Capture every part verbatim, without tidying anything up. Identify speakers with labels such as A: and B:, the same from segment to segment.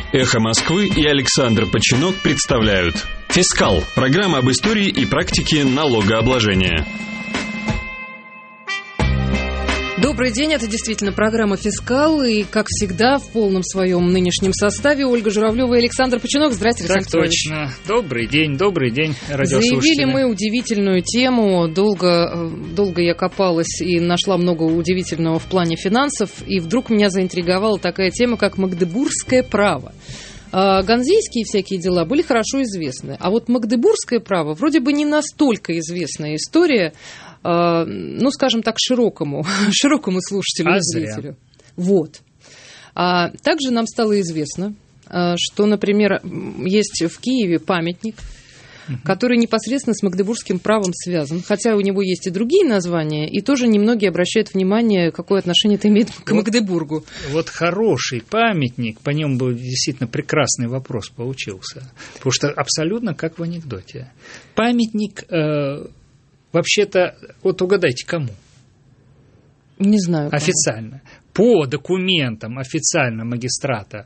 A: «Эхо Москвы» и Александр Починок представляют «Фискал» – программа об истории и практике налогообложения.
B: Добрый день, это действительно программа «Фискал», и, как всегда, в полном своем нынешнем составе Ольга Журавлева и Александр Починок. Здравствуйте,
C: Александр
B: Александр
C: Петрович. Так точно. Добрый день, добрый день, радиослушатели.
B: Заявили мы удивительную тему. Долго, долго я копалась и нашла много удивительного в плане финансов, и вдруг меня заинтриговала такая тема, как магдебургское право. Ганзейские всякие дела были хорошо известны, а вот магдебургское право вроде бы не настолько известная история, ну, скажем так, широкому, широкому слушателю и зрителю. Вот. А также нам стало известно, что, например, есть в Киеве памятник, который непосредственно с магдебургским правом связан, хотя у него есть и другие названия, и тоже немногие обращают внимание, какое отношение это имеет к вот, Магдебургу.
C: Вот хороший памятник, по нему был действительно прекрасный вопрос получился, потому что абсолютно как в анекдоте. Памятник, э, вообще-то, вот угадайте, кому?
B: Не знаю. Кому.
C: Официально. По документам официально магистрата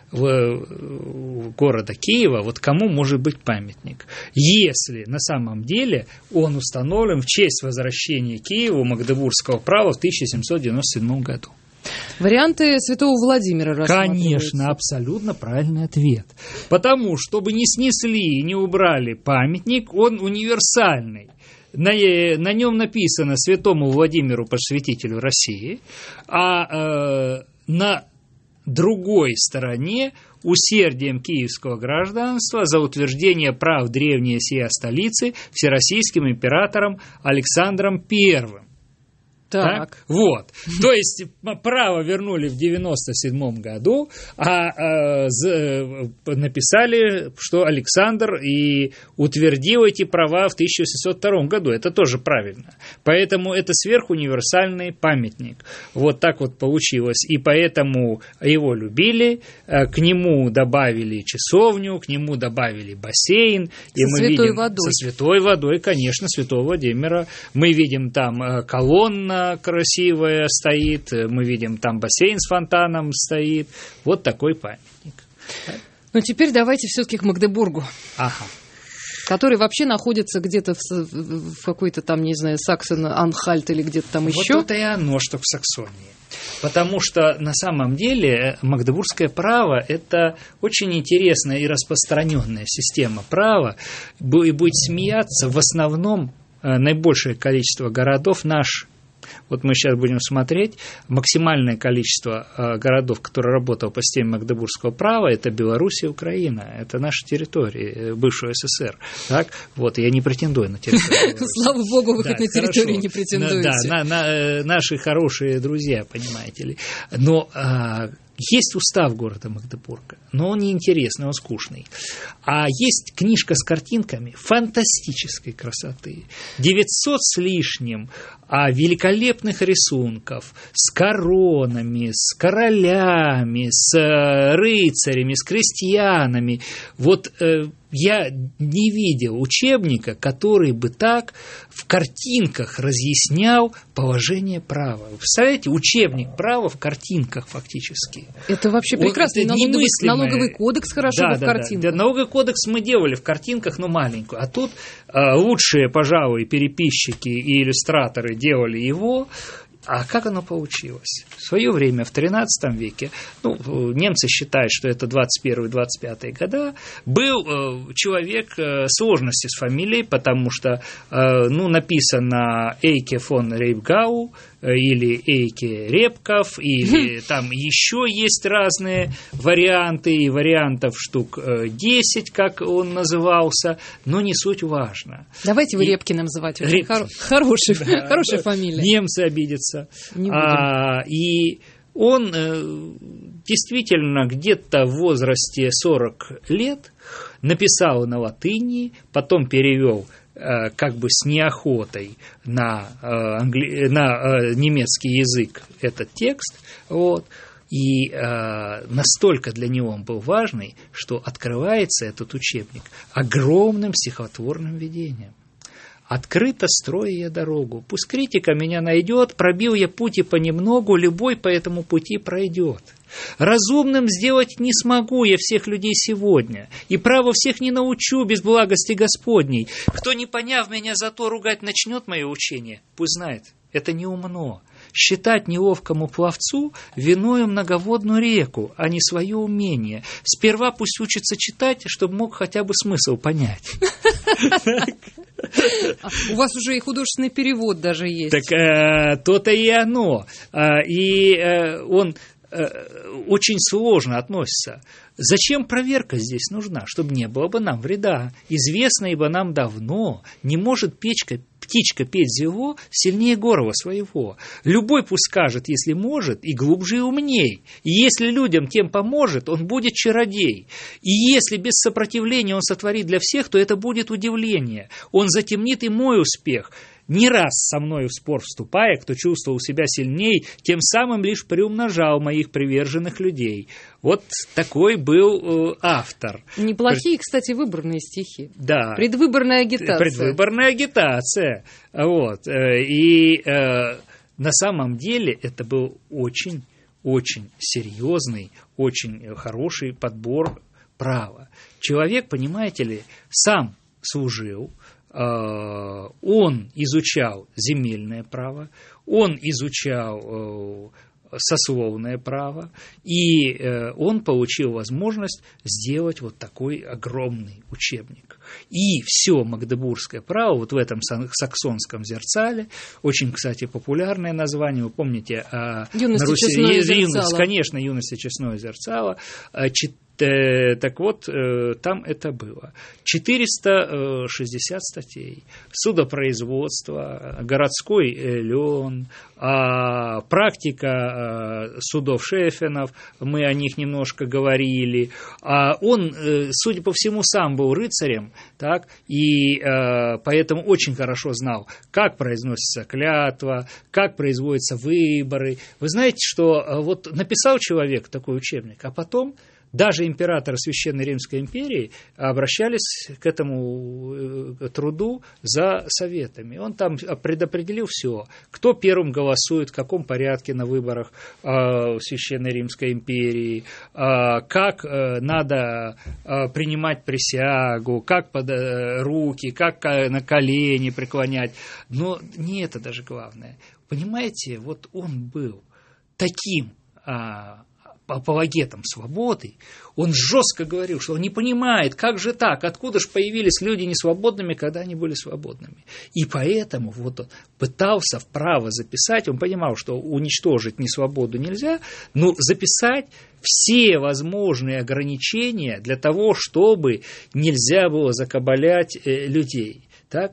C: в города Киева, вот кому может быть памятник, если на самом деле он установлен в честь возвращения Киеву магдебургского права в тысяча семьсот девяносто седьмом году.
B: Варианты святого Владимира рассматриваются.
C: Конечно, абсолютно правильный ответ. Потому, чтобы не снесли и не убрали памятник, он универсальный. На, на нем написано святому Владимиру, посвятителю России, а э, на другой стороне усердием киевского гражданства за утверждение прав древней сия столицы всероссийским императором Александром Первым.
B: Так.
C: так. Вот. То есть право вернули в девяносто седьмом году, а э, з, написали, что Александр и утвердил эти права в тысяча восемьсот втором году. Это тоже правильно. Поэтому это сверхуниверсальный памятник. Вот так вот получилось. И поэтому его любили, к нему добавили часовню, к нему добавили бассейн. И
B: со
C: мы
B: святой
C: видим,
B: водой.
C: Со святой водой, конечно, святого Владимира. Мы видим там колонна красивая стоит, мы видим, там бассейн с фонтаном стоит. Вот такой памятник.
B: Ну, теперь давайте все-таки к Магдебургу.
C: Ага.
B: Который вообще находится где-то в, в какой-то там, не знаю, Саксон-Анхальт или где-то там еще.
C: Вот это и оно, что в Саксонии. Потому что на самом деле магдебургское право – это очень интересная и распространенная система права. И будет смеяться, в основном наибольшее количество городов наш. Вот мы сейчас будем смотреть, максимальное количество э, городов, которые работало по системе магдебургского права, это Беларусь и Украина, это наши территории, бывшего СССР. Так? Вот, я не претендую на территорию.
B: Слава богу, вы хоть на территорию не претендуете.
C: Да, наши хорошие друзья, понимаете ли. Но есть устав города Магдебурга, но он неинтересный, он скучный. А есть книжка с картинками фантастической красоты, девятьсот с лишним а великолепных рисунков, с коронами, с королями, с рыцарями, с крестьянами. Вот э, я не видел учебника, который бы так в картинках разъяснял положение права. Вы представляете, учебник права в картинках фактически.
B: Это вообще прекрасно.
C: Вот, это
B: налоговый, налоговый кодекс хорошо
C: да,
B: бы в
C: да,
B: картинках.
C: Да, да, налоговый кодекс мы делали в картинках, но маленькую. А тут э, лучшие, пожалуй, переписчики и иллюстраторы делали его. А как оно получилось? В свое время, в тринадцатом веке, ну, немцы считают, что это двадцать первый - двадцать пятый года, был э, человек э, сложности с фамилией, потому что, э, ну, написано Эйке фон Рейбгау, э, или Эйке Репков, или там еще есть разные варианты, и вариантов штук э, десять, как он назывался, но не суть важно.
B: Давайте вы
C: и...
B: Репки называть.
C: Реп...
B: Хор... Хороший,
C: да,
B: хорошая
C: да.
B: фамилия.
C: Немцы обидятся.
B: Не будем.
C: А, и он э, действительно где-то в возрасте сорок лет написал на латыни, потом перевел э, как бы с неохотой на, э, англи... на э, немецкий язык этот текст. Вот. И э, настолько для него он был важный, что открывается этот учебник огромным стихотворным видением. Открыто строю я дорогу. Пусть критика меня найдет, пробил я пути понемногу, любой по этому пути пройдет. Разумным сделать не смогу я всех людей сегодня, и право всех не научу без благости Господней. Кто, не поняв меня, зато ругать начнет мое учение, пусть знает, это не умно. Считать неловкому пловцу виною многоводную реку, а не свое умение. Сперва пусть учится читать, чтобы мог хотя бы смысл понять.
B: У вас уже и художественный перевод даже есть.
C: Так то-то и оно. И он очень сложно относится. Зачем проверка здесь нужна? Чтобы не было бы нам вреда. Известно, ибо нам давно, не может печка, птичка петь зело сильнее горла своего. Любой пусть скажет, если может, и глубже и умней. И если людям тем поможет, он будет чародей. И если без сопротивления он сотворит для всех, то это будет удивление. Он затемнит и мой успех. Не раз со мною в спор вступая, кто чувствовал себя сильней, тем самым лишь приумножал моих приверженных людей. Вот такой был э, автор.
B: Неплохие, кстати, выборные стихи.
C: Да.
B: Предвыборная агитация.
C: Предвыборная агитация. Вот. И э, на самом деле это был очень, очень серьезный, очень хороший подбор права. Человек, понимаете ли, сам служил. Он изучал земельное право, он изучал сословное право, и он получил возможность сделать вот такой огромный учебник. И все магдебургское право вот в этом саксонском зерцале, очень, кстати, популярное название, вы помните,
B: «Юность
C: на
B: и
C: Руси,
B: честное зерцало».
C: Конечно, «Юность и честное зерцало», так вот, там это было. четыреста шестьдесят статей. Судопроизводство, городской лен, практика судов Шефенов, мы о них немножко говорили. Он, судя по всему, сам был рыцарем, так, и поэтому очень хорошо знал, как произносится клятва, как производятся выборы. Вы знаете, что вот написал человек такой учебник, а потом даже императоры Священной Римской империи обращались к этому труду за советами. Он там предопределил все, кто первым голосует, в каком порядке на выборах в Священной Римской империи, как надо принимать присягу, как под руки, как на колени преклонять. Но не это даже главное. Понимаете, вот он был таким апологетом свободы, он жестко говорил, что он не понимает, как же так, откуда же появились люди несвободными, когда они были свободными. И поэтому вот он пытался вправо записать, он понимал, что уничтожить несвободу нельзя, но записать все возможные ограничения для того, чтобы нельзя было закабалять людей. Так?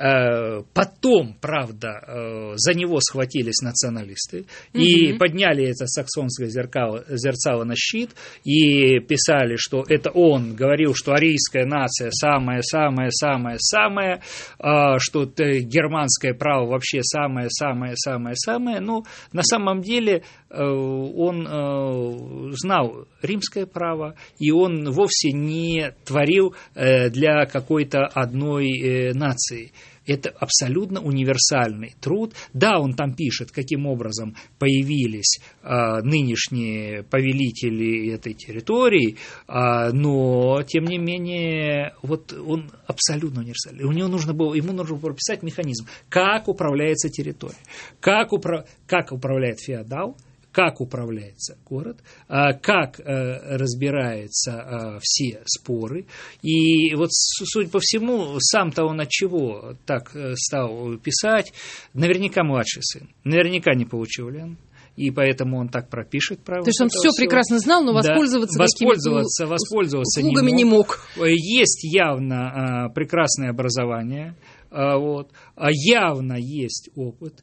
C: Потом, правда, за него схватились националисты mm-hmm. и подняли это саксонское зеркало, зерцало на щит и писали, что это он говорил, что арийская нация самая-самая-самая-самая, что германское право вообще самое-самое-самое-самое. Но на самом деле он знал римское право, и он вовсе не творил для какой-то одной нации. Это абсолютно универсальный труд. Да, он там пишет, каким образом появились а, нынешние повелители этой территории, а, но, тем не менее, вот он абсолютно универсальный. У него нужно было, ему нужно было прописать механизм, как управляется территория, как, упра- как управляет феодал, как управляется город, как разбираются все споры. И вот, судя по всему, сам-то он от чего так стал писать? Наверняка младший сын, наверняка не получил лен. И поэтому он так пропишет правила.
B: То есть он все прекрасно знал, но воспользоваться,
C: да, воспользоваться, воспользоваться
B: услугами не мог.
C: не мог. Есть явно а, прекрасное образование. А, вот. явно есть опыт.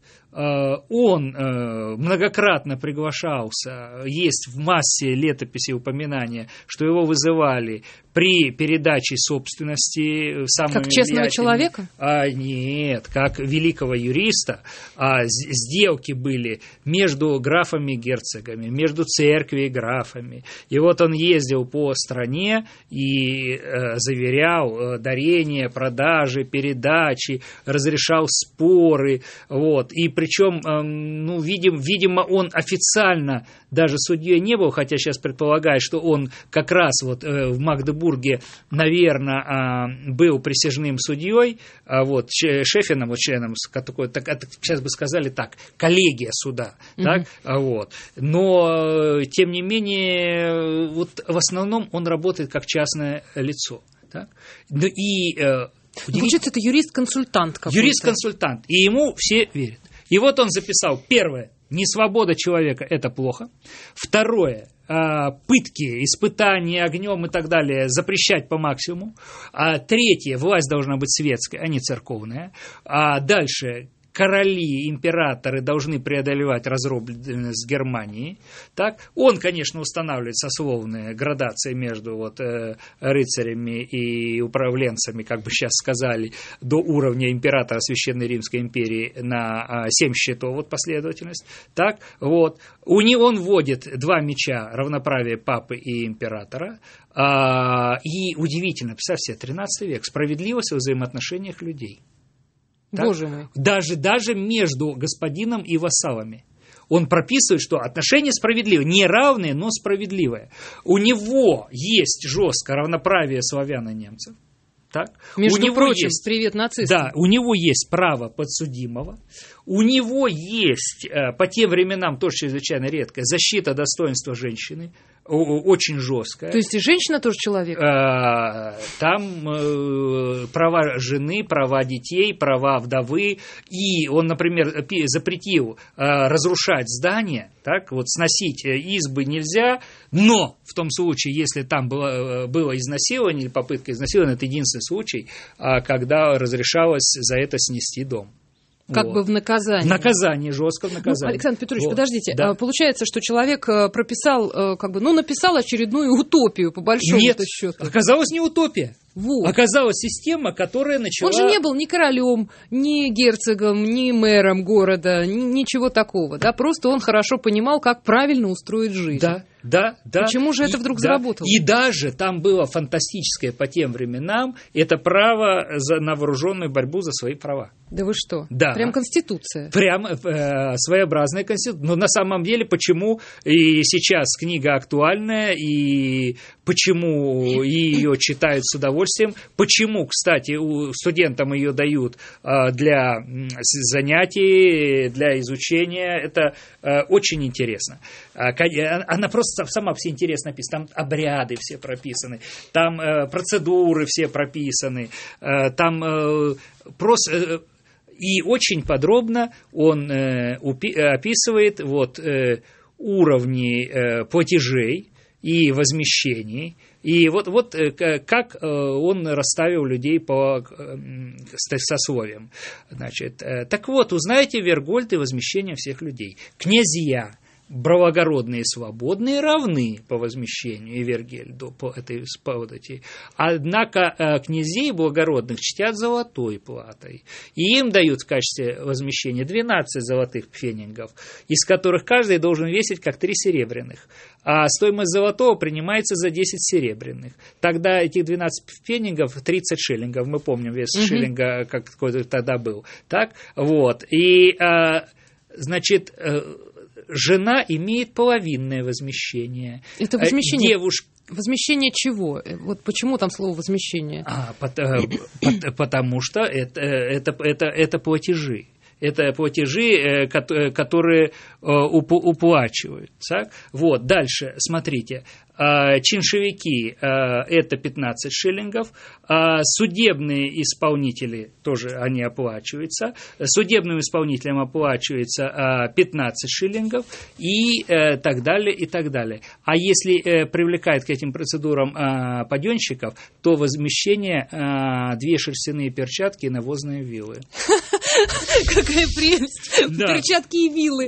C: Он многократно приглашался, есть в массе летописей упоминания, что его вызывали при передаче собственности самыми
B: как честного человека?
C: А, нет, как великого юриста. А, сделки были между графами-герцогами, между церковью и графами. И вот он ездил по стране и э, заверял э, дарения, продажи, передачи, разрешал споры. Вот. И причем, э, ну, видим, видимо, он официально даже судьей не был, хотя сейчас предполагает, что он как раз вот э, в Магдебурге, наверное, э, был присяжным судьей, э, вот, шефином, вот, членом, такой, так, сейчас бы сказали так, коллегия суда. Mm-hmm. Так, вот. Но, э, тем не менее, вот, в основном он работает как частное лицо. Так? Ну, и, э,
B: Получается, это юрист-консультант какой-то.
C: Юрист-консультант, и ему все верят. И вот он записал, первое, несвобода человека – это плохо. Второе, пытки, испытания огнем и так далее запрещать по максимуму. Третье, власть должна быть светская, а не церковная. А дальше, короли, императоры должны преодолевать разробленность Германии. Так? Он, конечно, устанавливает сословные градации между вот, э, рыцарями и управленцами, как бы сейчас сказали, до уровня императора Священной Римской империи на э, семь счетов, вот последовательность. Так? Вот. У него он вводит два меча, равноправие папы и императора. Э, и удивительно, представьте себе, тринадцатый век, справедливость в взаимоотношениях людей. Так?
B: Боже мой.
C: Даже, даже между господином и вассалами. Он прописывает, что отношения справедливые, не равные, но справедливые. У него есть жесткое равноправие славян и немцев. Так?
B: Между
C: у него
B: прочим,
C: есть,
B: привет нацистам.
C: Да, у него есть право подсудимого, у него есть, по тем временам тоже чрезвычайно редкая, защита достоинства женщины, очень жесткая.
B: То есть и женщина тоже человек?
C: Там права жены, права детей, права вдовы. И он, например, запретил разрушать здания, так, вот сносить избы нельзя, но в том случае, если там было, было изнасилование или попытка изнасилования, это единственный случай, когда разрешалось за это снести дом.
B: Как
C: вот.
B: бы в наказание.
C: В наказание, жестко в наказание.
B: Ну, Александр Петрович,
C: вот.
B: подождите.
C: Да.
B: Получается, что человек прописал, как бы, ну, написал очередную утопию, по большому-то счету.
C: Оказалось, не утопия.
B: Вот.
C: Оказалась система, которая начала...
B: Он же не был ни королем, ни герцогом, ни мэром города, ни, ничего такого, да, просто он хорошо понимал, как правильно устроить жизнь.
C: Да, да, да.
B: Почему же это
C: и,
B: вдруг
C: да,
B: заработало?
C: И даже там было фантастическое по тем временам, это право за, на вооруженную борьбу за свои права.
B: Да вы что?
C: Да.
B: Прям конституция.
C: Прям э, своеобразная конституция. Но на самом деле, почему и сейчас книга актуальная, и почему ее читают с удовольствием, почему, кстати, студентам ее дают э, для занятий, для изучения, это э, очень интересно. Она просто сама все интересно написана. Там обряды все прописаны, там э, процедуры все прописаны, э, там э, просто... Э, И очень подробно он э, упи- описывает вот, э, уровни э, платежей и возмещений. И вот, вот э, как э, он расставил людей по э, сословиям. Значит, э, так вот, узнаете Вергольд и возмещение всех людей. Князья благородные и свободные равны по возмещению и Вергельду по этой поводе. Однако князей благородных чтят золотой платой. И им дают в качестве возмещения двенадцать золотых пфенингов, из которых каждый должен весить как три серебряных. А стоимость золотого принимается за десять серебряных. Тогда этих двенадцать пфенингов тридцать шиллингов. Мы помним вес угу. шиллинга, как какой-то тогда был. Так? Вот. И, значит... Жена имеет половинное возмещение.
B: Это возмещение?
C: Девушка...
B: Возмещение чего? Вот почему там слово возмещение?
C: А, потому что это, это, это, это платежи. Это платежи, которые уплачиваются. Вот. Дальше, смотрите. Чиншевики – это пятнадцать шиллингов, судебные исполнители тоже они оплачиваются, судебным исполнителям оплачивается пятнадцать шиллингов и так далее, и так далее. А если привлекает к этим процедурам паденщиков, то возмещение две шерстяные перчатки и навозные вилы.
B: Какая прелесть. Перчатки и вилы.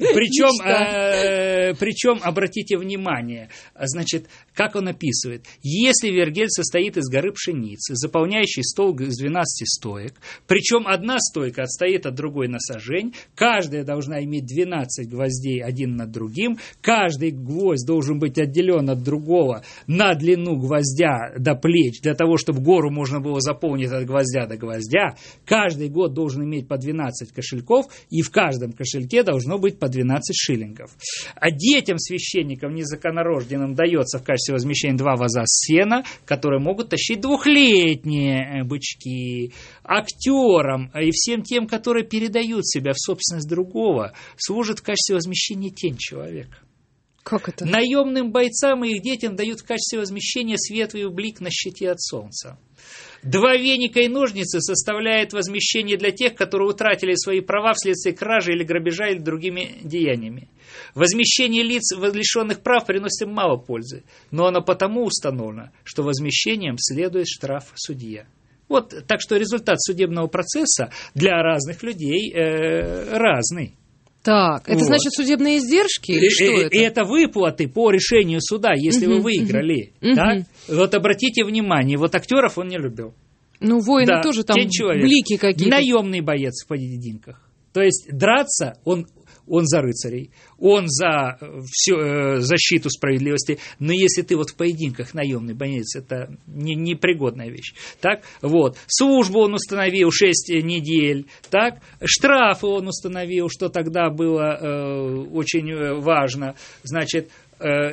C: Причем, обратите внимание, значит, как он описывает. Если вергель состоит из горы пшеницы, заполняющей стол из двенадцати стоек, причем одна стойка отстоит от другой на сажень, каждая должна иметь двенадцать гвоздей один над другим, каждый гвоздь должен быть отделен от другого на длину гвоздя до плеч, для того, чтобы гору можно было заполнить от гвоздя до гвоздя. Каждый год должен иметь по двенадцать кошельков, и в каждом кошельке должно быть по двенадцать шиллингов. А детям священникам незаконнорожденным дается в качестве возмещения два ваза сена, которые могут тащить двухлетние бычки. Актерам и всем тем, которые передают себя в собственность другого, служит в качестве возмещения тень человека.
B: Как это?
C: Наемным бойцам и их детям дают в качестве возмещения светлый блик на щите от солнца. Два веника и ножницы составляют возмещение для тех, которые утратили свои права вследствие кражи или грабежа или другими деяниями. Возмещение лиц, лишенных прав, приносит им мало пользы, но оно потому установлено, что возмещением следует штраф судья. Вот, так что результат судебного процесса для разных людей э, разный.
B: Так, это вот. Значит судебные издержки? Или что
C: и,
B: это?
C: И это выплаты по решению суда, если uh-huh, вы выиграли. Uh-huh. Так? Uh-huh. Вот обратите внимание, вот актеров он не любил.
B: Ну, воины
C: да,
B: тоже там блики какие-то.
C: Наемный боец в поединках. То есть драться он, он за рыцарей, он за всю э, защиту справедливости. Но если ты вот в поединках наемный боец, это не, непригодная вещь. Так? Вот. Службу он установил шесть недель. Так? Штрафы он установил, что тогда было э, очень важно. Значит, э,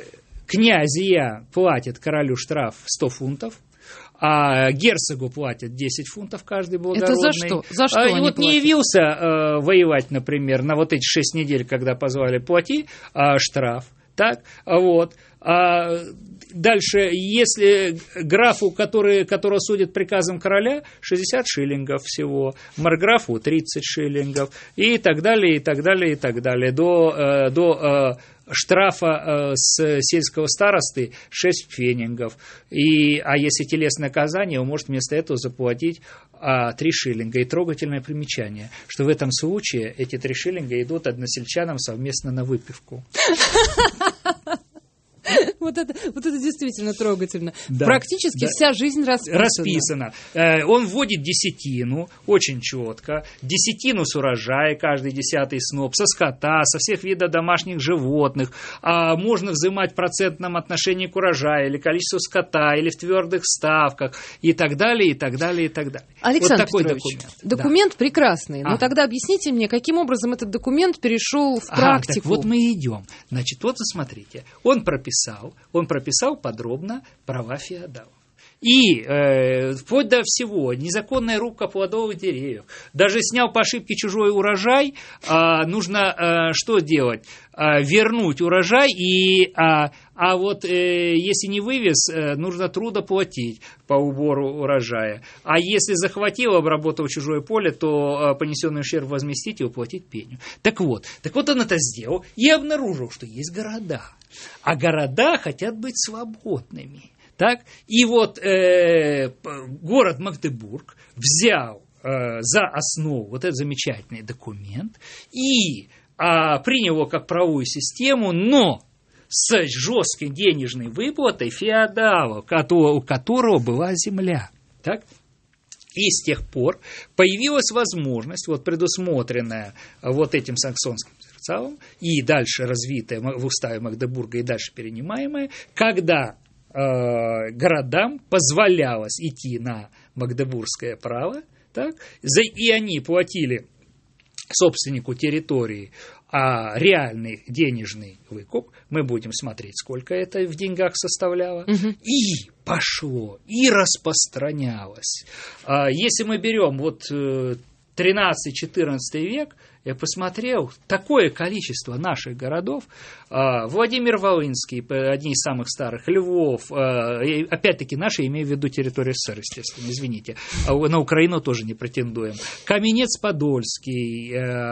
C: князья платят королю штраф сто фунтов. А герцогу платят десять фунтов каждый благородный.
B: Это за что? За что
C: а,
B: они
C: и вот
B: платят?
C: Не явился э, воевать, например, на вот эти шесть недель, когда позвали, плати а, штраф. Так, вот. А дальше, если графу, который, которого судят приказом короля, шестьдесят шиллингов всего, марграфу тридцать шиллингов, и так далее, и так далее, и так далее, до, э, до э, штрафа э, с сельского старосты шесть пфенингов. И, а если телесное наказание, он может вместо этого заплатить а, три шиллинга. И трогательное примечание, что в этом случае эти три шиллинга идут односельчанам совместно на выпивку.
B: Вот это, вот это действительно трогательно.
C: Да,
B: Практически да. Вся жизнь расписана.
C: Расписана. Он вводит десятину, очень четко. Десятину с урожая, каждый десятый сноп, со скота, со всех видов домашних животных. А можно взимать в процентном отношении к урожаю, или количеству скота, или в твердых ставках, и так далее, и так далее, и так далее.
B: Александр
C: вот такой
B: Петрович,
C: документ.
B: Документ да. прекрасный. Но
C: а.
B: тогда объясните мне, каким образом этот документ перешел в
C: а,
B: практику.
C: Так вот мы идем. Значит, вот смотрите. Он прописал, он прописал подробно права феодалов. И э, вплоть до всего, незаконная рубка плодовых деревьев. Даже снял по ошибке чужой урожай, э, нужно э, что делать? Э, вернуть урожай, и, э, а вот э, если не вывез, э, нужно трудо платить по убору урожая. А если захватил, обработал чужое поле, то э, понесенный ущерб возместить и уплатить пеню. Так вот, так вот он это сделал и обнаружил, что есть города. А города хотят быть свободными. Так? И вот э, город Магдебург взял э, за основу вот этот замечательный документ и э, принял его как правовую систему, но с жесткой денежной выплатой феодала, у которого была земля. Так? И с тех пор появилась возможность, вот предусмотренная вот этим саксонским зерцалом, и дальше развитая в уставе Магдебурга, и дальше перенимаемая, когда э, городам позволялось идти на магдебургское право, так, и они платили собственнику территории а реальный денежный выкуп, мы будем смотреть, сколько это в деньгах составляло, угу. И пошло, и распространялось. Если мы берем вот тринадцатый-четырнадцатый век, я посмотрел, такое количество наших городов, Владимир-Волынский, одни из самых старых, Львов, опять-таки наши, имею в виду территорию СССР, естественно, извините, на Украину тоже не претендуем, Каменец-Подольский,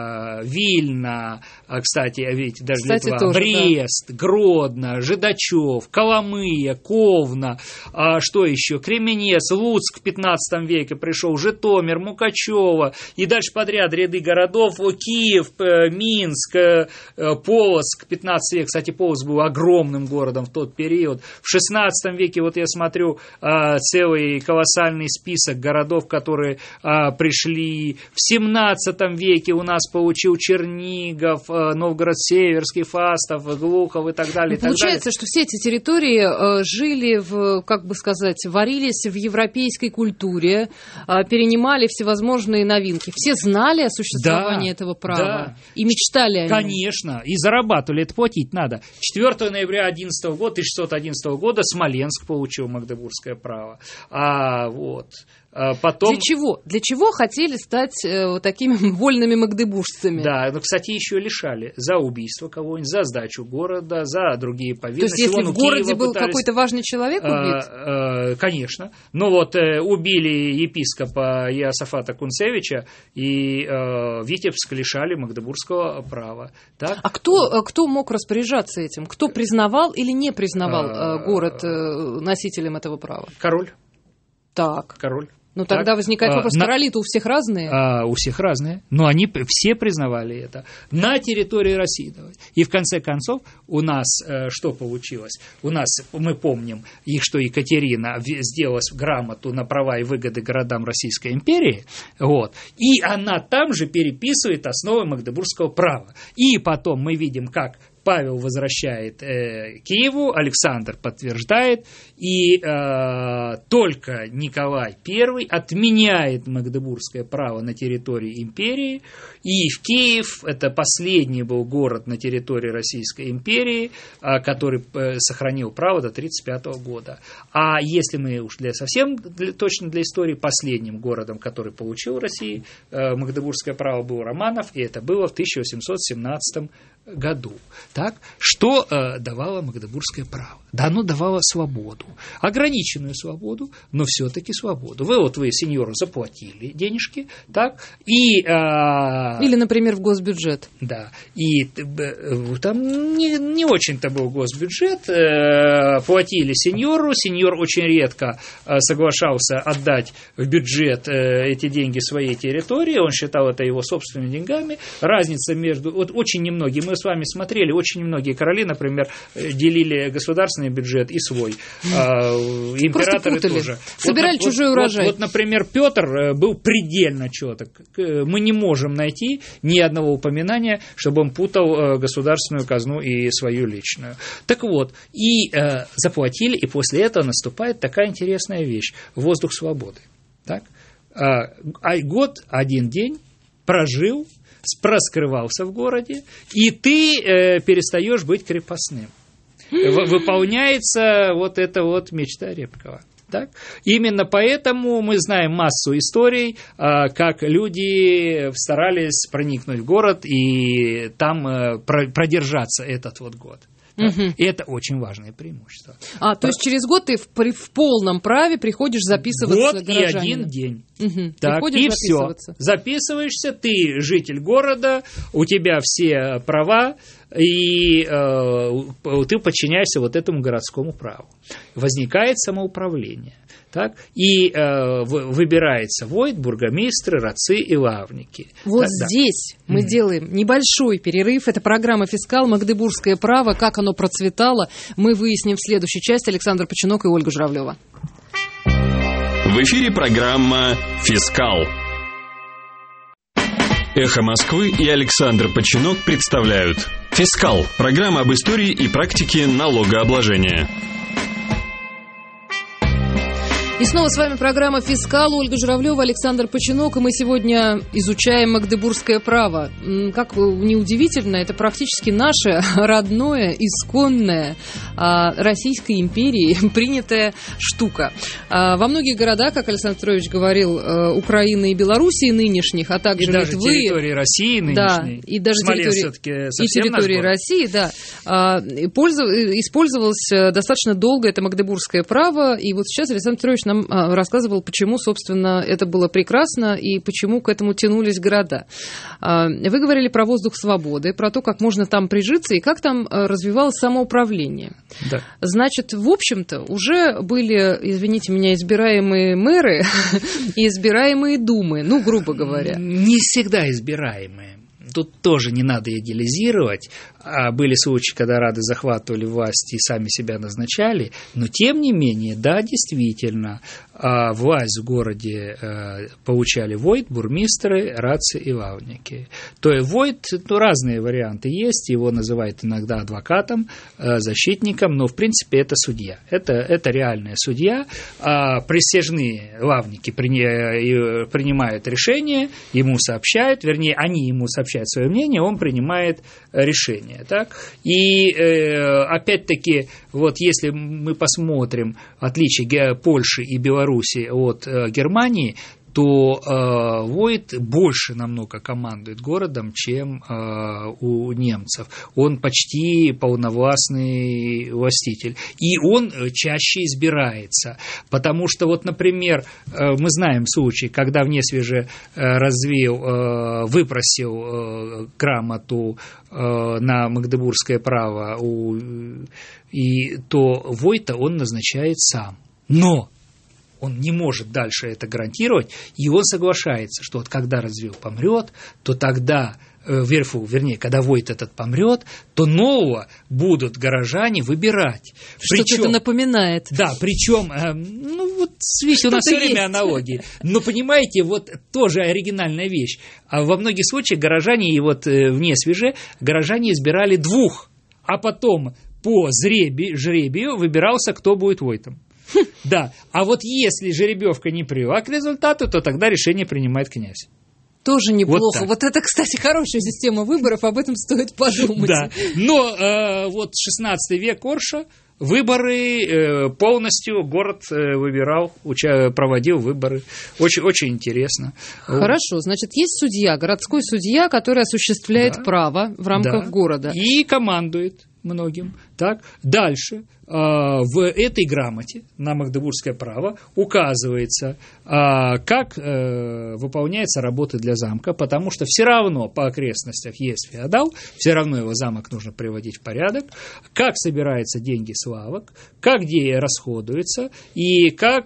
C: Вильна, кстати, видите, даже
B: кстати,
C: Литва,
B: тоже,
C: Брест, да. Гродно, Жидачев, Коломыя, Ковна, что еще, Кременец, Луцк в пятнадцатом веке пришел, Житомир, Мукачево, и дальше подряд ряды городов, Киев, Минск, Полоцк, пятнадцатый век, кстати, Полоцк был огромным городом в тот период. В шестнадцатом веке, вот я смотрю, целый колоссальный список городов, которые пришли. В семнадцатом веке у нас получил Чернигов, Новгород-Северский, Фастов, Глухов и так далее. И
B: Получается,
C: так далее.
B: что все эти территории жили, в, как бы сказать, варились в европейской культуре, перенимали всевозможные новинки. Все знали о существовании да, этого права да. и мечтали о нем.
C: Конечно, и зарабатывали, это платить надо. четвёртого ноября одиннадцатого года, тысяча шестьсот одиннадцатого года Смоленск получил магдебургское право. А, вот. Потом...
B: Для чего? Для чего хотели стать э, такими вольными магдебуржцами?
C: Да, но, кстати, еще лишали за убийство кого-нибудь, за сдачу города, за другие повинности.
B: То есть, если
C: Вон
B: в городе
C: Киева
B: был
C: пытались...
B: какой-то важный человек убит?
C: А, а, конечно. Ну вот, э, убили епископа Иосафата Кунцевича, и э, Витебск лишали магдебургского права. Так?
B: А кто, кто мог распоряжаться этим? Кто признавал или не признавал а, город носителем этого права?
C: Король.
B: Так.
C: Король.
B: Ну, тогда
C: так,
B: возникает вопрос,
C: на...
B: короли-то у всех разные?
C: А, у всех разные, но они все признавали это на территории России. И в конце концов у нас э, что получилось? У нас, мы помним, и что Екатерина сделала грамоту на права и выгоды городам Российской империи, вот, и она там же переписывает основы магдебургского права. И потом мы видим, как Павел возвращает э, Киеву, Александр подтверждает, и э, только Николай Первый отменяет магдебургское право на территории империи, и в Киев, это последний был город на территории Российской империи, э, который э, сохранил право до тридцать пятого года. А если мы уж для, совсем для, точно для истории, последним городом, который получил в России э, магдебургское право, был Романов, и это было в тысяча восемьсот семнадцатом году. Так, что э, давало магдебургское право? Да, оно давало свободу, ограниченную свободу, но все-таки свободу. Вы вот вы сеньору заплатили денежки, так, и... Э,
B: Или, например, в госбюджет.
C: Да, и э, там не, не очень-то был госбюджет, э, платили сеньору, сеньор очень редко э, соглашался отдать в бюджет э, эти деньги своей территории, он считал это его собственными деньгами, разница между... Вот очень немногие, мы с вами смотрели, очень многие короли, например, делили государственный бюджет и свой. Императоры тоже.
B: Собирали
C: вот,
B: чужой
C: вот,
B: урожай.
C: Вот, вот, например, Петр был предельно четок. Мы не можем найти ни одного упоминания, чтобы он путал государственную казну и свою личную. Так вот, и э, заплатили, и после этого наступает такая интересная вещь – воздух свободы. Так? А, а год, один день прожил, проскрывался в городе, и ты э, перестаешь быть крепостным. Выполняется вот эта вот мечта Репкова. Так? Именно поэтому мы знаем массу историй, э, как люди старались проникнуть в город и там э, про- продержаться этот вот год. Угу. И это очень важное преимущество.
B: А, то есть через год ты в, при, в полном праве приходишь записываться
C: год
B: горожанина.
C: И один день.
B: Угу.
C: Так, и все. Записываешься, ты житель города, у тебя все права, и э, ты подчиняешься вот этому городскому праву. Возникает самоуправление. Так? И э, выбирается войт, бургомистры, ротцы и лавники.
B: Вот
C: так,
B: здесь
C: да.
B: мы
C: mm-hmm. делаем
B: небольшой перерыв. Это программа «Фискал. Магдебургское право». Как оно процветало, мы выясним в следующей части. Александр Починок и Ольга Журавлева.
A: В эфире программа «Фискал». «Эхо Москвы» и Александр Починок представляют «Фискал» – программа об истории и практике налогообложения.
B: И снова с вами программа «Фискал», Ольга Журавлева, Александр Починок, и мы сегодня изучаем магдебургское право. Как неудивительно, это практически наше родное, исконное, Российской империи принятая штука. Во многих городах, как Александр Петрович говорил, Украины и Белоруссии нынешних, а также
C: и даже
B: Литвы,
C: территории России нынешней,
B: да, и даже территории, и территории России, да, использовалось достаточно долго это магдебургское право, и вот сейчас Александр Петрович нам рассказывал, почему, собственно, это было прекрасно и почему к этому тянулись города. Вы говорили про воздух свободы, про то, как можно там прижиться и как там развивалось самоуправление.
C: Да.
B: Значит, в общем-то, уже были, извините меня, избираемые мэры и избираемые думы, ну, грубо говоря.
C: Не всегда избираемые. Тут тоже не надо идеализировать. Были случаи, когда рады захватывали власть и сами себя назначали, но тем не менее, да, действительно, власть в городе получали войт, бурмистры, радцы и лавники. То есть войт, ну, разные варианты есть, его называют иногда адвокатом, защитником, но в принципе это судья, это, это реальная судья. Присяжные лавники принимают решение, ему сообщают, вернее, они ему сообщают свое мнение, он принимает решение. Так? И э, опять-таки, вот если мы посмотрим отличие Польши и Беларуси от э, Германии, то э, войт больше намного командует городом, чем э, у немцев. Он почти полновластный властитель. И он чаще избирается. Потому что, вот, например, э, мы знаем случай, когда Внесвеже э, развил, э, выпросил э, грамоту э, на магдебургское право, у, и то войта он назначает сам. Но он не может дальше это гарантировать, и он соглашается, что вот когда развил помрет, то тогда, э, верфу, вернее, когда войт этот помрет, то нового будут горожане выбирать.
B: Что-то это напоминает.
C: Да, причем, э, ну вот, видите, у нас все время аналогии. Но понимаете, вот тоже оригинальная вещь. А во многих случаях горожане, и вот э, Внесвеже, горожане избирали двух, а потом по жребию, жребию выбирался, кто будет войтом. Да, а вот если жеребьевка не привела к результату, то тогда решение принимает князь.
B: Тоже неплохо. Вот, вот это, кстати, хорошая система выборов, об этом стоит подумать.
C: Да, но э, вот шестнадцатый век Орша, выборы э, полностью город э, выбирал, уча, проводил выборы. Очень, очень интересно.
B: Хорошо, значит, есть судья, городской судья, который осуществляет да. право в рамках да. города.
C: И командует многим. Так, дальше. В этой грамоте на магдебургское право указывается, как выполняется работа для замка, потому что все равно по окрестностях есть феодал, все равно его замок нужно приводить в порядок, как собираются деньги с лавок, как где расходуются и как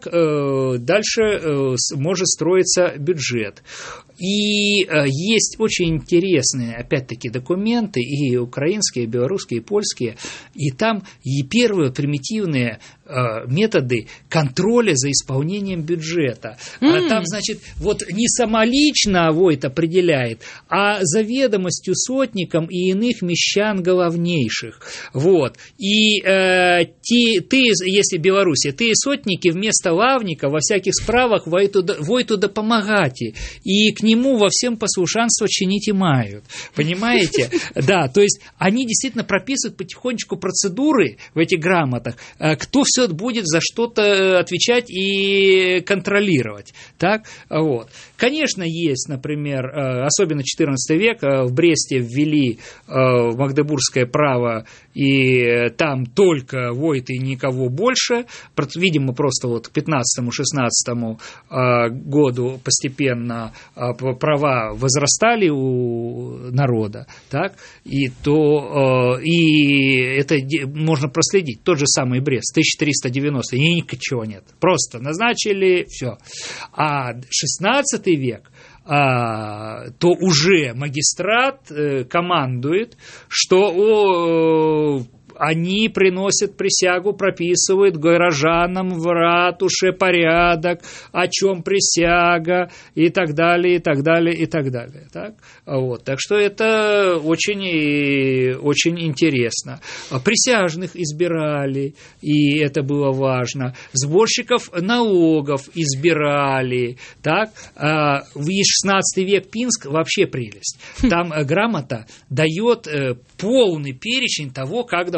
C: дальше может строиться бюджет. И есть очень интересные, опять-таки, документы, и украинские, и белорусские, и польские, и там и первые примитивные методы контроля за исполнением бюджета. Mm. Там, значит, вот не самолично войт определяет, а за ведомостью сотникам и иных мещан главнейших. Вот. И э, те, ты, если в Беларуси, ты сотники вместо лавника во всяких справах войту, войту да помогати, и к нему во всем послушанство чинить и мают. Понимаете? Да, то есть они действительно прописывают потихонечку процедуры в этих грамотах, кто все будет за что-то отвечать и контролировать. Так? Вот. Конечно, есть, например, особенно четырнадцатый век, в Бресте ввели магдебургское право, и там только войт и никого больше. Видимо, просто вот к пятнадцатому-шестнадцатому году постепенно права возрастали у народа. Так? И, то, и это можно проследить. Тот же самый Брест, тысяча триста девяностый, и ничего нет. Просто назначили, все. А шестнадцатый век, а, то уже магистрат э, командует, что о, они приносят присягу, прописывают горожанам в ратуше порядок, о чем присяга, и так далее, и так далее, и так далее. Так, вот. Так что это очень, очень интересно. Присяжных избирали, и это было важно. Сборщиков налогов избирали. Так. В шестнадцатый век Пинск вообще прелесть. Там грамота дает полный перечень того, как должно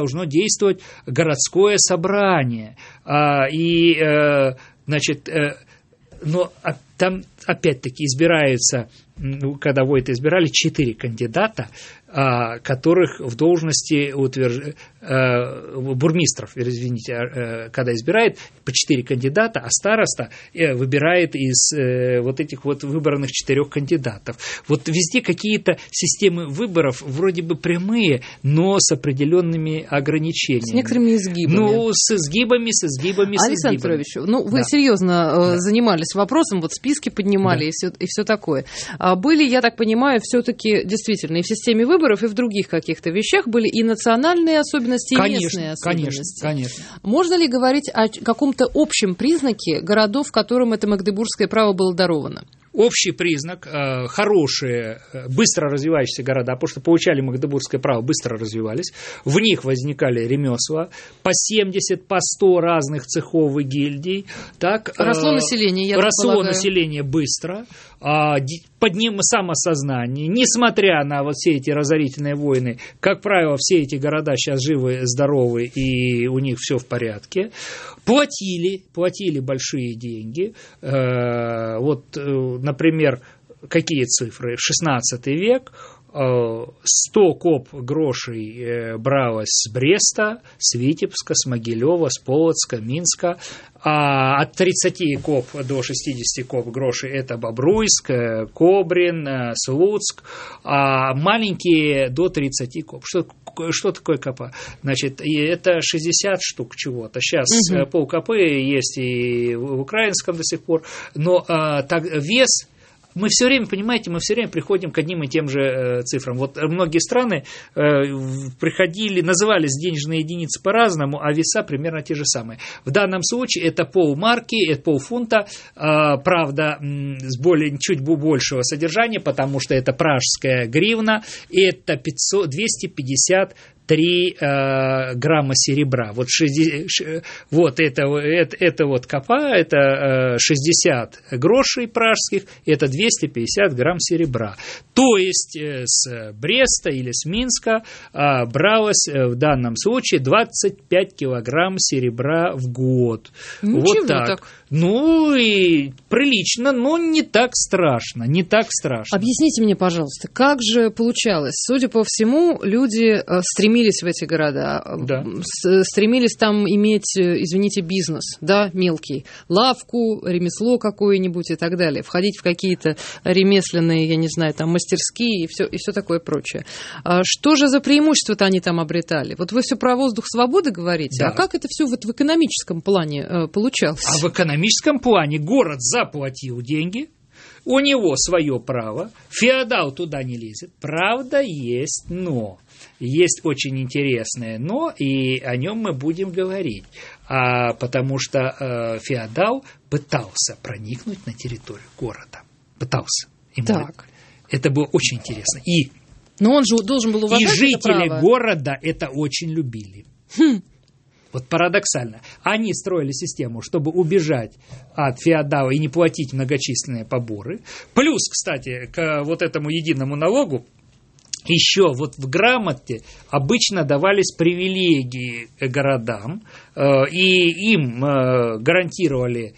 C: должно действовать городское собрание. И, значит, но там, опять-таки, избираются, когда войты избирали, четыре кандидата, которых в должности утверж... бурмистров, извините, когда избирает по четыре кандидата, а староста выбирает из вот этих вот выбранных четырех кандидатов. Вот везде какие-то системы выборов вроде бы прямые, но с определенными ограничениями. С
B: некоторыми изгибами.
C: Ну, с изгибами, с изгибами, с
B: Александр
C: изгибами.
B: Петрович, ну, вы
C: да.
B: серьезно
C: да.
B: занимались вопросом, вот списки поднимали, да. и, все, и все такое. А были, я так понимаю, все-таки действительно и в системе выборов, и в других каких-то вещах были и национальные особенности, и
C: конечно,
B: местные особенности.
C: Конечно, конечно.
B: Можно ли говорить о каком-то общем признаке городов, которым это магдебургское право было даровано?
C: Общий признак э, – хорошие, быстро развивающиеся города, потому что получали магдебургское право, быстро развивались, в них возникали ремесла, по семьдесят, по сто разных цехов и гильдий. Так,
B: росло
C: э,
B: население, я
C: Росло
B: полагаю.
C: население быстро, э, подним самосознание, несмотря на вот все эти разорительные войны, как правило, все эти города сейчас живы, здоровы, и у них все в порядке. Платили, платили большие деньги. Э, вот, э, например, какие цифры? шестнадцатый век, сто коп грошей бралось с Бреста, с Витебска, с Могилева, с Полоцка, Минска. А от тридцати коп до шестидесяти коп грошей это Бобруйск, Кобрин, Слуцк, а маленькие до тридцати коп. Что, что такое копа? Значит, это шестьдесят штук чего-то. Сейчас угу. полкопы есть и в украинском до сих пор, но а, так, вес... Мы все время, понимаете, мы все время приходим к одним и тем же э, цифрам. Вот многие страны э, приходили, назывались денежные единицы по-разному, а веса примерно те же самые. В данном случае это полмарки, это полфунта, э, правда, с более, чуть большего содержания, потому что это пражская гривна, и это пятьсот, двести пятьдесят три э, грамма серебра. Вот, шестьдесят, вот это, это, это вот копа, это э, шестьдесят грошей пражских, это двести пятьдесят грамм серебра. То есть э, с Бреста или с Минска э, бралось э, в данном случае двадцать пять килограмм серебра в год.
B: Ничего
C: вот так.
B: так.
C: Ну и прилично, но не так страшно, не так страшно.
B: Объясните мне, пожалуйста, как же получалось? Судя по всему, люди стремились в эти города,
C: да.
B: стремились там иметь, извините, бизнес, да, мелкий, лавку, ремесло какое-нибудь и так далее, входить в какие-то ремесленные, я не знаю, там мастерские и все, и все такое прочее. Что же за преимущества-то они там обретали? Вот вы все про воздух свободы говорите,
C: да.
B: а как это все вот в экономическом плане получалось?
C: А в экономическом В экономическом плане город заплатил деньги, у него свое право, феодал туда не лезет. Правда, есть но. Есть очень интересное но, и о нем мы будем говорить. А, потому что э, феодал пытался проникнуть на территорию города. Пытался. Ему
B: так.
C: Это было очень интересно. И,
B: но он же должен был уважать
C: и жители
B: это право.
C: Города это очень любили.
B: Хм.
C: Вот парадоксально. Они строили систему, чтобы убежать от феодала и не платить многочисленные поборы. Плюс, кстати, к вот этому единому налогу еще вот в грамоте обычно давались привилегии городам, и им гарантировали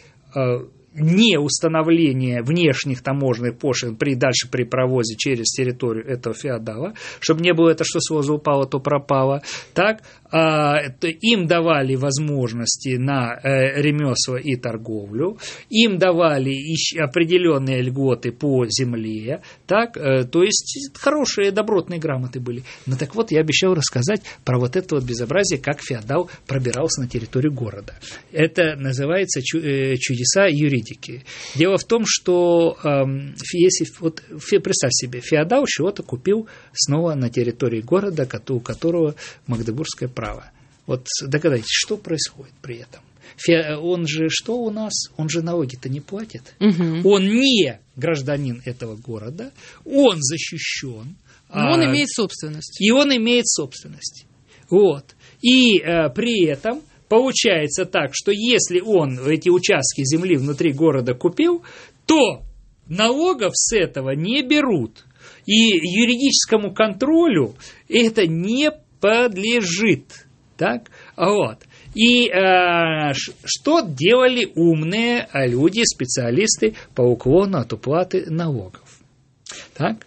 C: не установление внешних таможенных пошлин при, дальше при провозе через территорию этого феодала, чтобы не было это, что с воза упало, то пропало. Так, а, то им давали возможности на э, ремесла и торговлю, им давали определенные льготы по земле, так, э, то есть хорошие добротные грамоты были. Но так вот, я обещал рассказать про вот это вот безобразие, как феодал пробирался на территорию города. Это называется чу- э, чудеса юридики. Дело в том, что э, если, вот, представь себе, феодал чего-то купил снова на территории города, у которого магдебургское право. Вот догадайтесь, что происходит при этом? Фе, он же что у нас? Он же налоги-то не платит. Угу. Он не гражданин этого города, он защищен.
B: Но он а, имеет собственность.
C: И он имеет собственность. Вот. И э, при этом получается так, что если он эти участки земли внутри города купил, то налогов с этого не берут. И юридическому контролю это не подлежит. Так, вот. И э, что делали умные люди, специалисты по уклону от уплаты налогов? Так,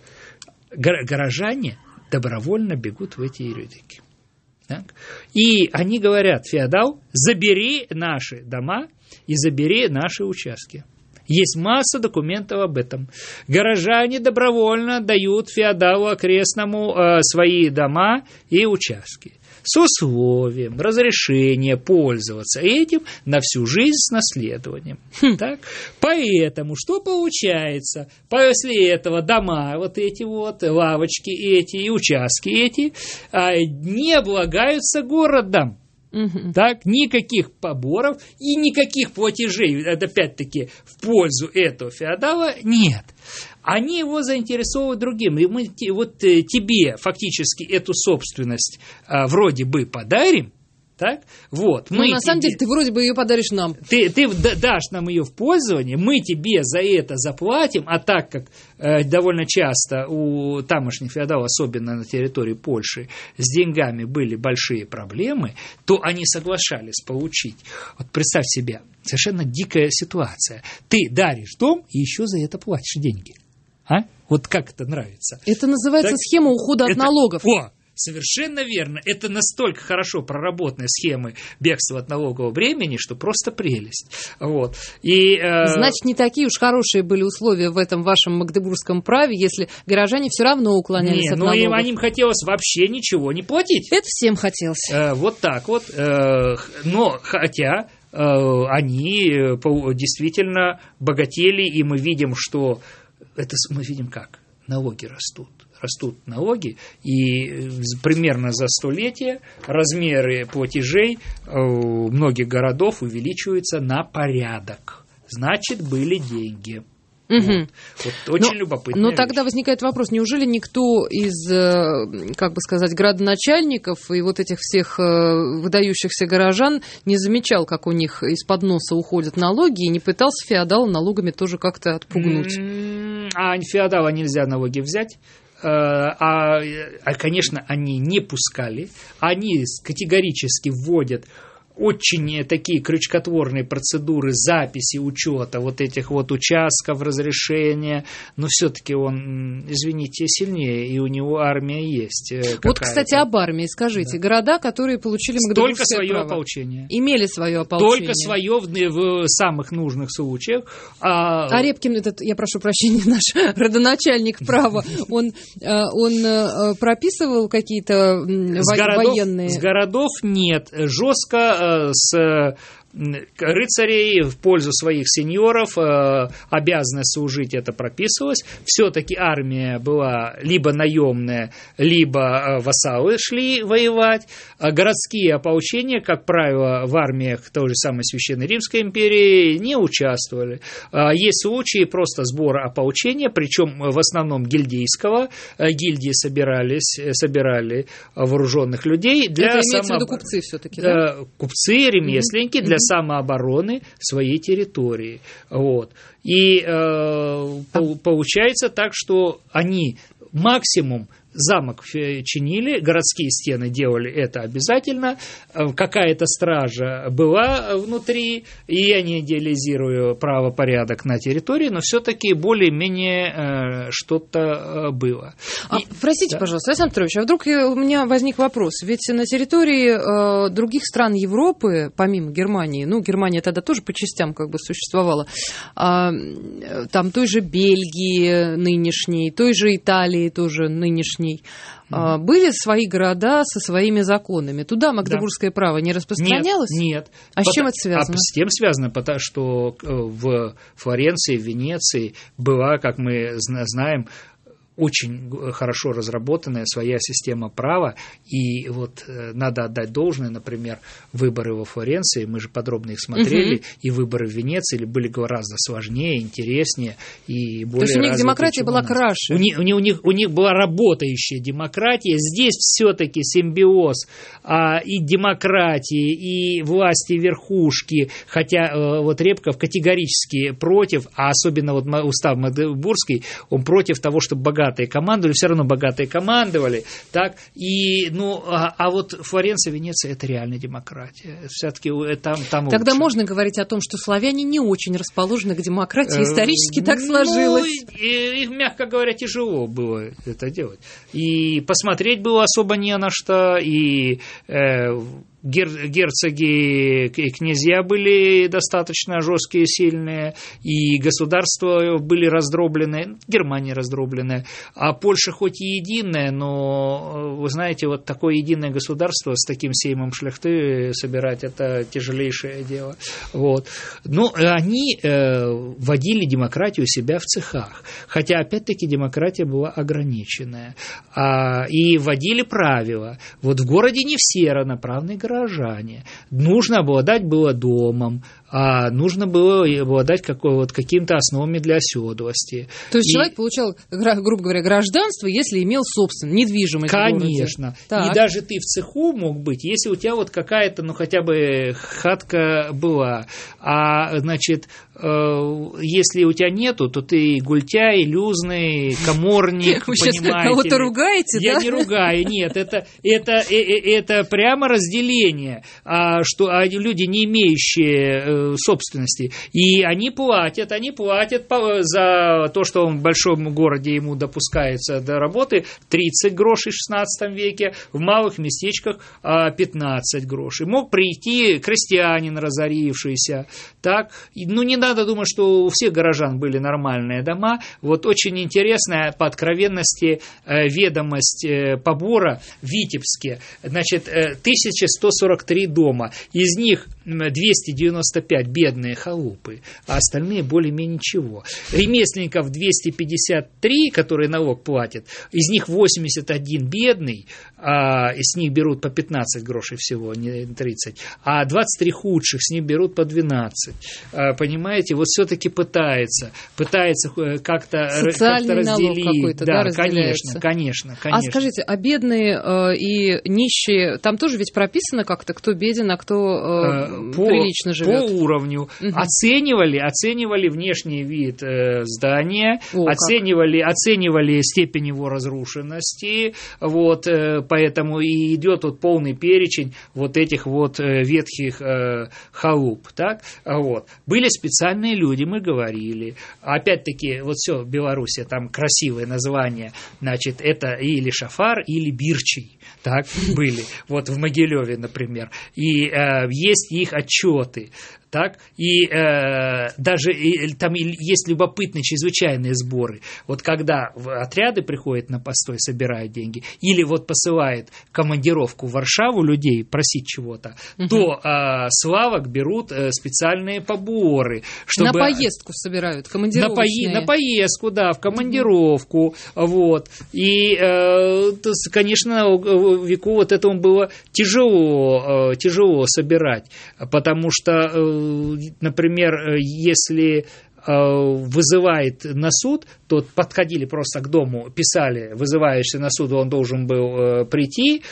C: горожане добровольно бегут в эти юридики. Так? И они говорят: феодал, забери наши дома и забери наши участки. Есть масса документов об этом. Горожане добровольно дают феодалу окрестному э, свои дома и участки с условием разрешения пользоваться этим на всю жизнь с наследованием. Хм. Так? Поэтому что получается? После этого дома, вот эти вот, лавочки эти и участки эти не облагаются городом. Угу. Так, никаких поборов и никаких платежей, опять-таки, в пользу этого феодала нет. Они его заинтересовывают другим. И мы вот тебе фактически эту собственность а, вроде бы подарим. Так? Вот,
B: ну, на тебе, самом деле, ты вроде бы ее подаришь нам.
C: Ты, ты дашь нам ее в пользование, мы тебе за это заплатим, а так как э, довольно часто у тамошних феодалов, особенно на территории Польши, с деньгами были большие проблемы, то они соглашались получить. Вот представь себе, совершенно дикая ситуация. Ты даришь дом и еще за это платишь деньги. А? Вот как это нравится?
B: Это называется так? Схема ухода
C: это...
B: от налогов.
C: О! Совершенно верно. Это настолько хорошо проработанные схемы бегства от налогового бремени, что просто прелесть. Вот. И, э...
B: Значит, не такие уж хорошие были условия в этом вашем магдебургском праве, если горожане все равно уклонялись
C: не,
B: от
C: ну,
B: налогов.
C: Ну, им хотелось вообще ничего не платить.
B: Это всем хотелось.
C: Э, вот так вот. Э, но хотя э, они действительно богатели, и мы видим, что... Это мы видим как? Налоги растут. Растут налоги, и примерно за столетие размеры платежей многих городов увеличиваются на порядок. Значит, были деньги. Угу. Вот. Вот очень
B: но,
C: любопытно.
B: Но тогда возникает вопрос, неужели никто из, как бы сказать, градоначальников и вот этих всех выдающихся горожан не замечал, как у них из-под носа уходят налоги, и не пытался феодала налогами тоже как-то отпугнуть?
C: А феодала нельзя налоги взять. А, а, конечно, они не пускали, они категорически вводят очень такие крючкотворные процедуры записи, учета вот этих вот участков, разрешения, но все-таки он, извините, сильнее, и у него армия есть.
B: Вот, кстати, об армии скажите. Да. Города, которые получили магдебургское
C: Только свое
B: право,
C: ополчение.
B: Имели свое ополчение.
C: Только свое в, в самых нужных случаях. А,
B: а Репкин, этот, я прошу прощения, наш родоначальник права, он, он прописывал какие-то военные...
C: С городов нет. Жестко с рыцарей в пользу своих сеньоров, обязанность служить, это прописывалось. Все-таки армия была либо наемная, либо вассалы шли воевать. Городские ополчения, как правило, в армиях той же самой Священной Римской империи не участвовали. Есть случаи просто сбора ополчения, причем в основном гильдейского. Гильдии собирались, собирали вооруженных людей для
B: это имеется
C: само...
B: в виду купцы все-таки, да?
C: Купцы, ремесленники, mm-hmm. для самообороны своей территории. Вот. И э, по- получается так, что они максимум замок чинили, городские стены делали это обязательно, какая-то стража была внутри, и я не идеализирую правопорядок на территории, но все-таки более-менее что-то было.
B: А,
C: и,
B: простите,
C: да.
B: пожалуйста, Александр Петрович, а вдруг у меня возник вопрос, ведь на территории э, других стран Европы, помимо Германии, ну, Германия тогда тоже по частям как бы существовала, э, там той же Бельгии нынешней, той же Италии тоже нынешней, Mm-hmm. были свои города со своими законами. Туда магдебургское да. право не распространялось?
C: Нет, нет.
B: А
C: потому,
B: с чем это связано?
C: А с тем связано, потому что в Флоренции, в Венеции была, как мы знаем, очень хорошо разработанная своя система права, и вот надо отдать должное, например, выборы во Флоренции, мы же подробно их смотрели, угу. и выборы в Венеции были гораздо сложнее, интереснее и более.
B: То есть у них демократия была краше.
C: У них, у, них, у, них, у них была работающая демократия, здесь все-таки симбиоз а, и демократии, и власти верхушки, хотя а, вот Репков категорически против, а особенно вот устав Магдебургский, он против того, чтобы богатые богатые командовали, все равно богатые командовали, так, и, ну, а, а вот Флоренция, Венеция – это реальная демократия, все-таки там, там
B: Тогда
C: лучше.
B: можно говорить о том, что славяне не очень расположены к демократии, исторически так сложилось.
C: Ну, их, мягко говоря, тяжело было это делать, и посмотреть было особо не на что, и э, гер, герцоги и князья были достаточно жесткие, сильные, и государства были раздроблены, Германия раздробленная, а Польша хоть и единая, но, вы знаете, вот такое единое государство с таким сеймом шляхты собирать, это тяжелейшее дело. Вот. Но они э, вводили демократию у себя в цехах, хотя, опять-таки, демократия была ограниченная, а, и вводили правила. Вот в городе не все равноправные горожане. Нужно обладать было домом, а нужно было обладать какой, вот, какими-то основами для оседлости.
B: То есть
C: и...
B: человек получал, грубо говоря, гражданство, если имел собственную недвижимость.
C: Конечно.
B: В городе.
C: И даже ты в цеху мог быть, если у тебя вот какая-то, ну, хотя бы хатка была, а, значит, э, если у тебя нету, то ты гультяй, люзный, каморник,
B: Вы сейчас кого-то ругаете, да?
C: Я не ругаю, нет, это, это, это прямо разделение, что люди, не имеющие собственности, и они платят, они платят за то, что он в большом городе ему допускается до работы, тридцать грошей в шестнадцатом веке, в малых местечках пятнадцать грошей. Мог прийти крестьянин разорившийся, так, ну не надо думать, что у всех горожан были нормальные дома. Вот очень интересная по откровенности ведомость побора в Витебске, значит, тысяча сто сорок три дома, из них двести девяносто пять бедные халупы, а остальные более-менее ничего. Ремесленников двести пятьдесят три, которые налог платят, из них восемьдесят один бедный, а с них берут по пятнадцать грошей всего, не тридцать, а двадцать три худших, с них берут по двенадцать. А, понимаете, вот все-таки пытается, пытается как-то, как-то разделить. Да, да, конечно, конечно, конечно.
B: А скажите, а бедные э, и нищие, там тоже ведь прописано как-то, кто беден, а кто э, по, прилично живет?
C: По уровню. Угу. Оценивали, оценивали внешний вид э, здания, О, оценивали, оценивали степень его разрушенности, вот, э, поэтому и идет вот полный перечень вот этих вот э, ветхих э, халуп, так, вот. Были специальные люди, мы говорили, опять-таки, вот все, Белоруссия, там красивое название, значит, это или Шафар, или Бирчий, так, были, вот в Могилеве, например, и э, есть их отчеты. Так, и э, даже и, там есть любопытные чрезвычайные сборы. Вот когда отряды приходят на постой, собирают деньги, или вот посылает командировку в Варшаву людей просить чего-то, угу. то э, с лавок берут э, специальные поборы. Чтобы...
B: На поездку собирают, командировочные.
C: На, по... на поездку, да, в командировку. Угу. Вот. И, э, то, конечно, в веку вот этому было тяжело, э, тяжело собирать, потому что... Э, например, если вызывает на суд, то подходили просто к дому, писали, вызываешься на суд, он должен был прийти,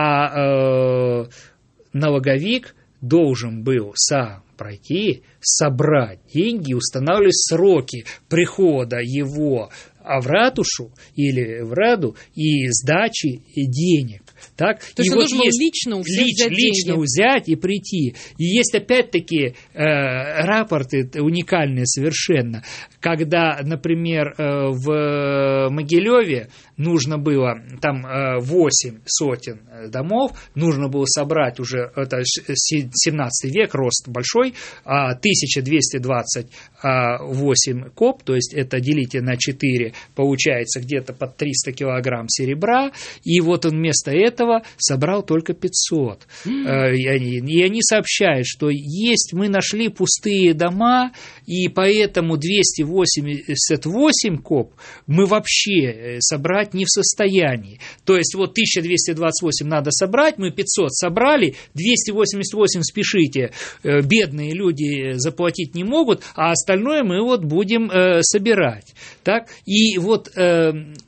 C: а налоговик должен был сам пройти, собрать деньги, устанавливать сроки прихода его в ратушу или в Раду и сдачи денег. Так?
B: То есть
C: и
B: он
C: вот
B: должен был
C: есть
B: лично у всех
C: лич,
B: взять
C: лично
B: деньги.
C: взять и прийти. И есть опять-таки э, рапорты уникальные совершенно, когда, например, э, в Могилеве нужно было, там э, восемь сотен домов, нужно было собрать уже, это семнадцатый век, рост большой, тысяча двести двадцать восемь коп, то есть это делите на четыре, получается где-то под триста килограмм серебра, и вот он вместо этого собрал только пятьсот. Mm. И, они, и они сообщают, что есть, мы нашли пустые дома, и поэтому двести восемьдесят восемь коп мы вообще собрать не в состоянии. То есть вот тысяча двести двадцать восемь надо собрать, мы пятьсот собрали, двести восемьдесят восемь спешите, бедные люди заплатить не могут, а остальное мы вот будем э, собирать. Так? И вот... Э,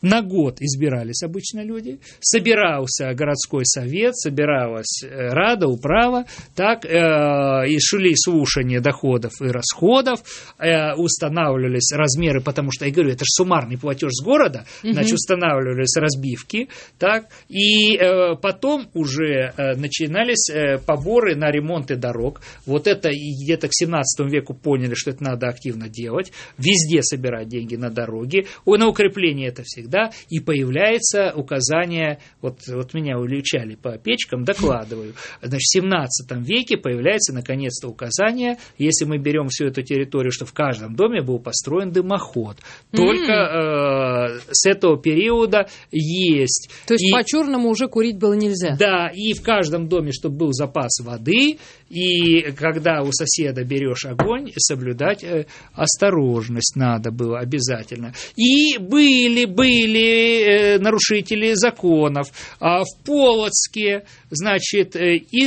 C: на год избирались обычно люди, собирался городской совет, собиралась рада, управа, так, э, и шли слушания доходов и расходов, э, устанавливались размеры, потому что, я говорю, это же суммарный платеж с города, угу. значит, устанавливались разбивки, так, и э, потом уже э, начинались э, поборы на ремонты дорог. Вот это где-то к семнадцатому веку поняли, что это надо активно делать, везде собирать деньги на дороги, на укрепление это всегда. Да, и появляется указание, вот, вот меня уличали по печкам, докладываю, значит, в семнадцатом веке появляется наконец-то указание, если мы берем всю эту территорию, что в каждом доме был построен дымоход. Только mm-hmm. э, с этого периода есть.
B: То есть
C: и,
B: по-черному уже курить было нельзя?
C: Да, и в каждом доме, чтобы был запас воды, и когда у соседа берешь огонь, соблюдать э, осторожность надо было обязательно. И были, были Или нарушители законов. А в Полоцке, значит,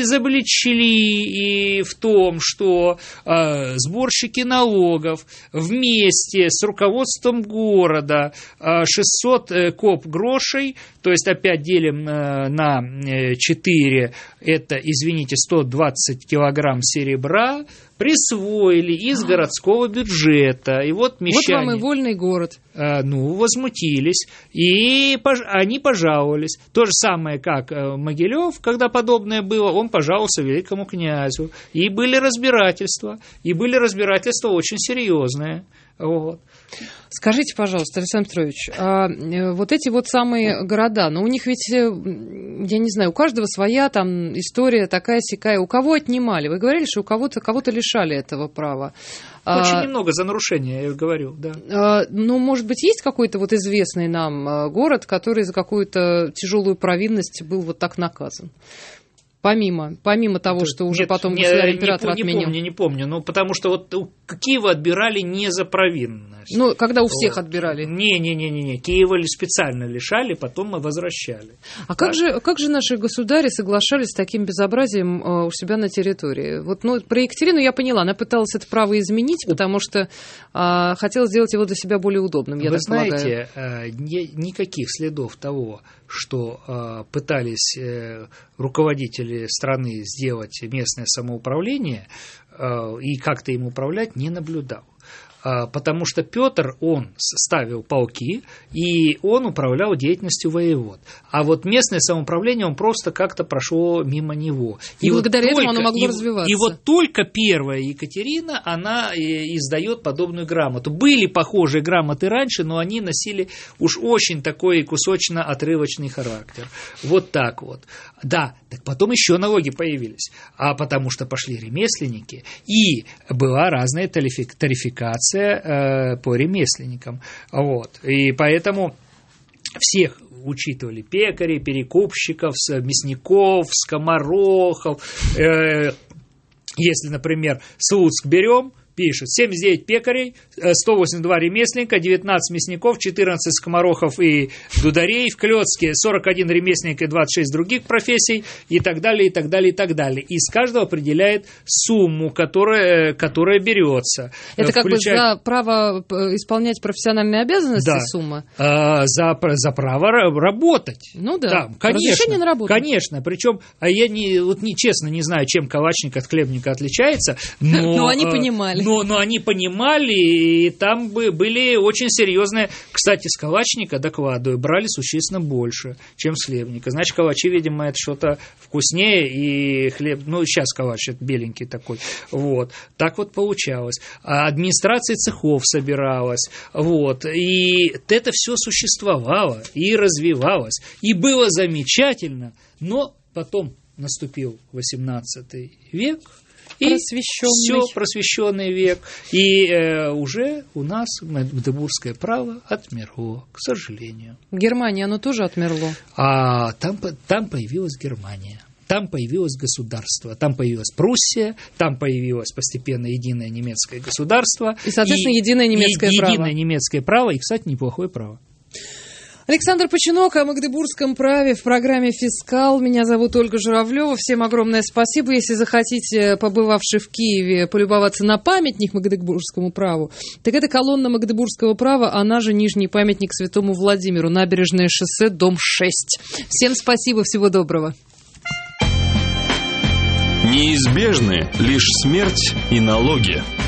C: изобличили и в том, что а, сборщики налогов вместе с руководством города а, шестьсот коп грошей, то есть опять делим а, на четыре, это, извините, сто двадцать килограмм серебра, присвоили из городского бюджета. И вот мещане...
B: Вот вам и вольный город.
C: Э, ну, возмутились. И пож... они пожаловались. То же самое, как Могилев, когда подобное было, он пожаловался великому князю. И были разбирательства. И были разбирательства очень серьезные. Вот.
B: Скажите, пожалуйста, Александр Петрович, а вот эти вот самые города, ну у них ведь, я не знаю, у каждого своя там история такая-сякая. У кого отнимали? Вы говорили, что у кого-то кого-то лишали этого права.
C: Очень
B: а,
C: немного за нарушение, я говорю, да.
B: А, ну, может быть, есть какой-то вот известный нам город, который за какую-то тяжелую провинность был вот так наказан? Помимо, помимо того, что уже
C: Нет,
B: потом
C: не,
B: государь-император
C: не,
B: отменил.
C: Не помню, не помню. Ну, потому что вот Киева отбирали не за провинность.
B: Ну, когда у всех
C: вот.
B: отбирали.
C: Не-не-не, Киева специально лишали, потом мы возвращали.
B: А как же, как же наши государи соглашались с таким безобразием э, у себя на территории? Вот, ну, про Екатерину я поняла, она пыталась это право изменить, потому что э, хотела сделать его для себя более удобным, я
C: Вы
B: так
C: знаете,
B: полагаю.
C: Э, не, никаких следов того, что э, пытались э, руководители страны сделать местное самоуправление э, и как-то им управлять, не наблюдал. Потому что Петр, он ставил полки, и он управлял деятельностью воевод. А вот местное самоуправление, он просто как-то прошло мимо него.
B: И, и благодаря
C: вот
B: этому
C: только,
B: оно могло
C: и,
B: развиваться.
C: И вот только первая Екатерина, она издает подобную грамоту. Были похожие грамоты раньше, но они носили уж очень такой кусочно-отрывочный характер. Вот так вот. Да, так потом еще налоги появились. А потому что пошли ремесленники, и была разная тарификация по ремесленникам. Вот. И поэтому всех учитывали: пекарей, перекупщиков, мясников, скоморохов. Если, например, Слуцк берем, пишет: семьдесят девять пекарей, сто восемьдесят два ремесленника, девятнадцать мясников, четырнадцать скоморохов и дударей. В Клёцке сорок один ремесленник и двадцать шесть других профессий, и так далее, и так далее, и так далее. И с каждого определяет сумму, которая, которая берется.
B: Это как
C: Включает...
B: бы за право исполнять профессиональные обязанности,
C: да.
B: сумма?
C: А, за, за право работать.
B: Ну да,
C: да, конечно,
B: разрешение на работу.
C: Конечно, причем, а я не, вот не, честно не знаю, чем калачник от хлебника отличается, но...
B: Но они понимали.
C: Но, но они понимали, и там бы были очень серьезные. Кстати, с калачника, докладываю, брали существенно больше, чем с хлебника. Значит, калачи, видимо, это что-то вкуснее, и хлеб, ну, сейчас калач, это беленький такой. Вот. Так вот получалось. А администрация цехов собиралась. Вот. И это все существовало и развивалось. И было замечательно, но потом наступил восемнадцатый век, и все, просвещенный век. И э, уже у нас магдебургское право отмерло, к сожалению.
B: В Германии оно тоже отмерло?
C: А там, там появилась Германия. Там появилось государство, там появилась Пруссия, там появилось постепенно единое немецкое государство.
B: И, соответственно,
C: и,
B: единое немецкое
C: и,
B: право.
C: Единое немецкое право, и, кстати, неплохое право.
B: Александр Починок о магдебургском праве в программе «Фискал». Меня зовут Ольга Журавлева. Всем огромное спасибо. Если захотите, побывавши в Киеве, полюбоваться на памятник магдебургскому праву, так это колонна магдебургского права, она же нижний памятник Святому Владимиру, Набережное шоссе, дом шесть. Всем спасибо, всего доброго.
A: Неизбежны лишь смерть и налоги.